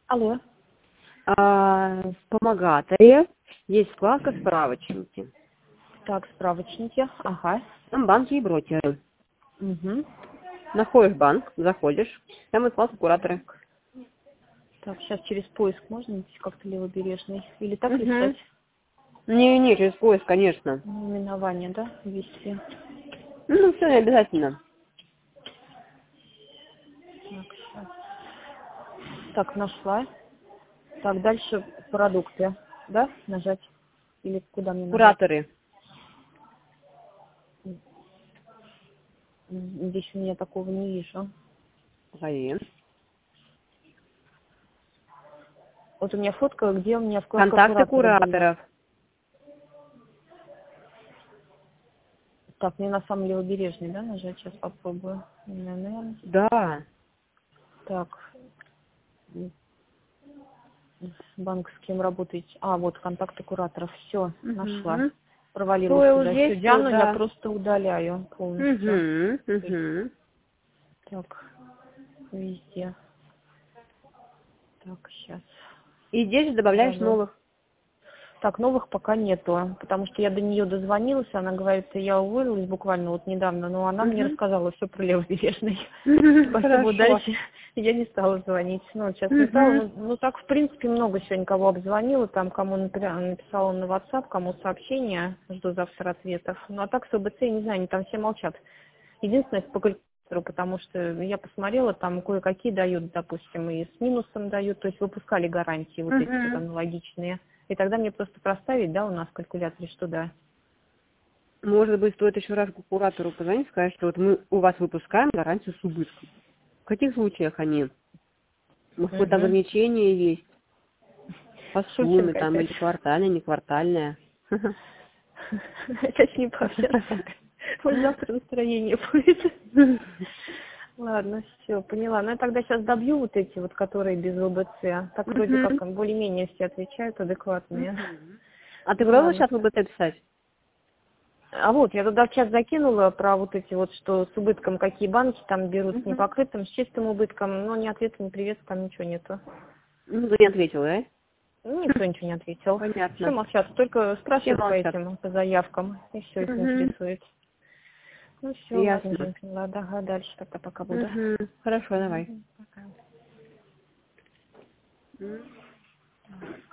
Алло. В Помогаторе есть вкладка «Справочники». Так, справочники. Ага. Там банки и брокеры. Угу. Находишь банк, заходишь, там и вкладка «Кураторы». Так, сейчас через поиск можно найти как-то левобережный? Или так Угу. листать? Не, через поиск, конечно. Наименование, да? Ввести. Ну, все не обязательно. Так, сейчас. Так, нашла. Так, дальше продукты. Да? Нажать? Или куда мне нажать? «Кураторы». Здесь у меня такого не вижу. Погоди. Вот у меня фотка, где у меня вкладка Контакты куратора была. кураторов. Так, мне на самом левобережный, да, нажать? Сейчас попробую. Наверное. Да. Так. Банк, с кем работаете? А, вот, контакты кураторов. Все, нашла. Угу. Провалилась Что туда. Все, здесь, то Диану я да. просто удаляю полностью. Угу. Угу. Так, везде. Так, сейчас. И здесь же добавляешь Удалю. новых. Так, новых пока нету, потому что я до нее дозвонилась, она говорит, я уволилась буквально вот недавно, но она мне Угу. рассказала все про левобережный. Поэтому Хорошо. дальше я не стала звонить. Ну, сейчас написала, Угу. ну так, в принципе, много сегодня кого обзвонила, там, кому написала на WhatsApp, кому сообщения, жду завтра ответов. Ну, а так с ОБЦ, не знаю, они там все молчат. Единственное, это по калькулятору, потому что я посмотрела, там кое-какие дают, допустим, и с минусом дают, то есть выпускали гарантии вот эти вот Угу. аналогичные. И тогда мне просто проставить, да, у нас в калькуляторе, что да. Может быть, стоит еще раз к куратору позвонить, сказать, что вот мы у вас выпускаем гарантию с убытком. В каких случаях они? Ну, какое-то Угу. ограничение есть по сумме Шутинка там, опять. или квартальная, не квартальная. Опять не пообщаться. Вот завтра настроение будет. Ладно, все, поняла. Ну, я тогда сейчас добью вот эти вот, которые без ОБЦ. Так вроде как более-менее все отвечают адекватные. А ты Ну, пробовала ладно. сейчас ВБТ писать? А вот, я туда в чат закинула про вот эти вот, что с убытком, какие банки там берут, с непокрытым, с чистым убытком, но ни ответа, ни привет, там ничего нету. Ну, ты не ответила, да? Ну, никто ничего не ответил. Все Понятно. молчат, только Все спрашивают по молчат. этим, по заявкам, и все их интересует. Ну, все, ладно, Ясно. Жень, поняла, да, ага, дальше тогда пока буду. Хорошо, давай. Мгм, пока.